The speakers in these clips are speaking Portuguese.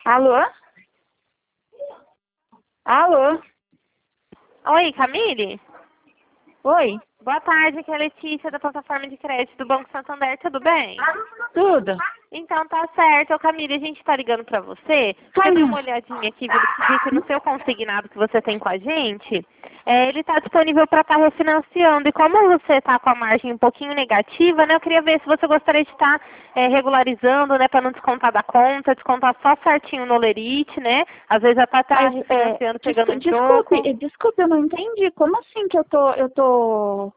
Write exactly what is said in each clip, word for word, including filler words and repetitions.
Alô? Alô? Oi, Camille? Oi? Boa tarde, aqui é a Letícia da plataforma de crédito do Banco Santander, tudo bem? Tudo? Então tá certo, ô Camille, a gente tá ligando pra você. Você deu uma olhadinha aqui, vi que no seu consignado que você tem com a gente, é, ele tá disponível para estar refinanciando. E como você tá com a margem um pouquinho negativa, né, eu queria ver se você gostaria de estar é, regularizando, né, para não descontar da conta, descontar só certinho no Lerite, né? Às vezes até tá Mas, refinanciando, é, pegando um desculpe, troco. eh, desculpe, eu não entendi. Como assim que eu tô, eu tô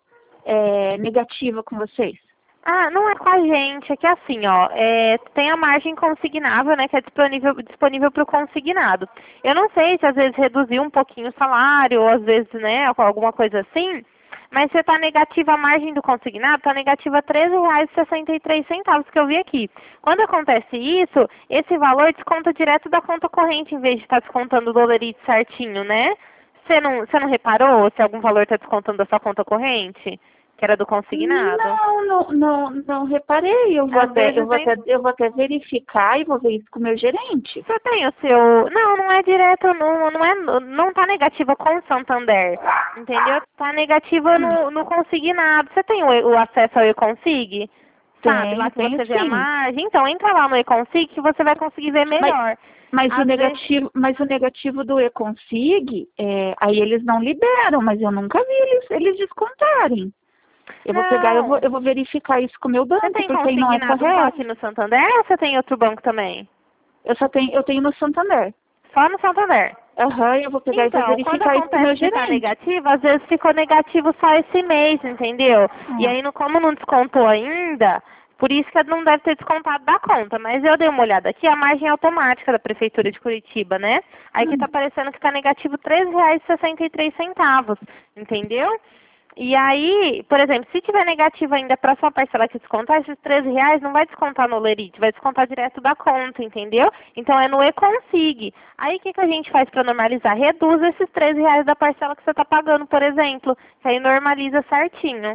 é, negativa com vocês? Ah, não é com a gente, é que assim, ó, é, tem a margem consignável, né, que é disponível, disponível para o consignado. Eu não sei se às vezes reduziu um pouquinho o salário, ou às vezes, né, alguma coisa assim, mas você está negativa, a margem do consignado está negativa treze reais e sessenta e três centavos que eu vi aqui. Quando acontece isso, esse valor desconta direto da conta corrente, em vez de estar descontando o dolerite certinho, né? Você não, você não reparou se algum valor está descontando da sua conta corrente? Que era do consignado? Não, não, não, não reparei. Eu vou, Às até, eu, vezes vou vem. até, eu vou até verificar e vou ver isso com o meu gerente. Você tem o seu. Não, não é direto, não, não é. Não tá negativa com o Santander. Entendeu? Tá negativa no, no consignado. Você tem o, o acesso ao eConsig? Sabe? Lá Tenho, que tenho você vê a sim. margem. Então, entra lá no eConsig que você vai conseguir ver Mas, melhor. mas, o Às vezes. negativo, mas o negativo do eConsig, é, aí eles não liberam, mas eu nunca vi eles, eles descontarem. Eu vou pegar, eu vou, Não. eu vou verificar isso com o meu banco, Você tem porque aí não é consignado só aqui correto. no Santander ou você tem outro banco também? Eu só tenho, eu tenho no Santander. Só no Santander. Aham, eu vou pegar e vou Então, quando verificar isso com o meu acontece de estar gerente. negativo, às vezes ficou negativo só esse mês, entendeu? E Ah, aí, no- como não descontou ainda, por isso que não deve ter descontado da conta. Mas eu dei uma olhada aqui, a margem é automática da Prefeitura de Curitiba, né? Aí que hum, tá aparecendo que está negativo treze reais e sessenta e três centavos, entendeu? E aí, por exemplo, se tiver negativo ainda para sua parcela que descontar, esses treze reais não vai descontar no Lerite, vai descontar direto da conta, entendeu? Então é no eConsig. Aí o que, que a gente faz para normalizar? Reduz esses treze reais da parcela que você está pagando, por exemplo, que aí normaliza certinho.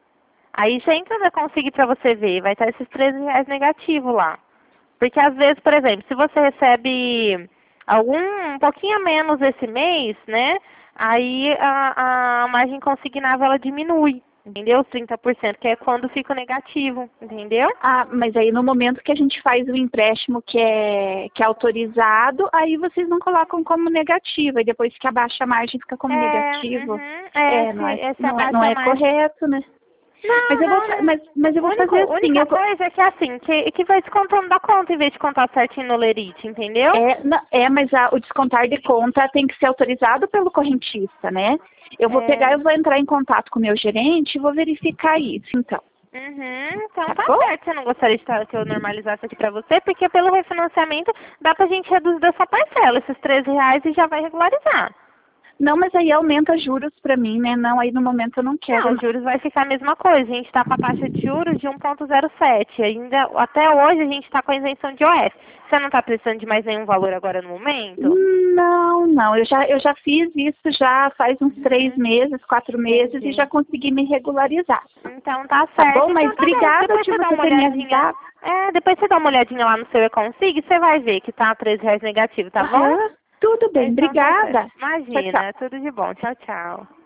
Aí você entra no eConsig para você ver, vai estar esses treze reais negativo lá. Porque às vezes, por exemplo, se você recebe algum um pouquinho a menos esse mês, né? Aí a, a margem consignável ela diminui, entendeu? Os trinta por cento, que é quando fica o negativo, entendeu? ah, mas aí no momento que a gente faz o empréstimo que é, que é autorizado, aí vocês não colocam como negativo, e depois que abaixa a margem fica como É, negativo. uhum, é É, esse, não é, esse não é, não abaixa é margem. correto, né? Mas Não, eu vou, não, fa- não. mas, mas eu A vou única, fazer assim, única eu vou, coisa é que é assim, que, que vai descontando da conta em vez de contar certinho no Lerite, entendeu? É, na- é, mas a- o descontar de conta tem que ser autorizado pelo correntista, né? Eu vou pegar, É. eu vou entrar em contato com o meu gerente e vou verificar isso, então. Uhum, então Tá tá bom? certo. Você não gostaria de tá- que eu normalizasse aqui pra você, porque pelo refinanciamento dá pra gente reduzir dessa parcela, esses treze reais e já vai regularizar. Não, mas aí aumenta juros pra mim, né? Não, aí no momento eu não quero. Não, os Não. juros vai ficar a mesma coisa. A gente está com a taxa de juros de um vírgula zero sete. Ainda, até hoje a gente está com a isenção de O F. Você não está precisando de mais nenhum valor agora no momento? Não, não. Eu já, eu já fiz isso já faz uns três Uhum, meses, quatro meses e entendi. já consegui me regularizar. Então tá Tá certo. bom? Mas Então tá bom. obrigada Depois de você dá você uma ter me olhadinha. avisado. É, depois você dá uma olhadinha lá no seu eConsig, você vai ver que tá treze reais negativo, tá bom? Aham. Tudo bem, Então tá certo. obrigada. Tchau, tchau. Imagina, tudo de bom. Tchau, tchau.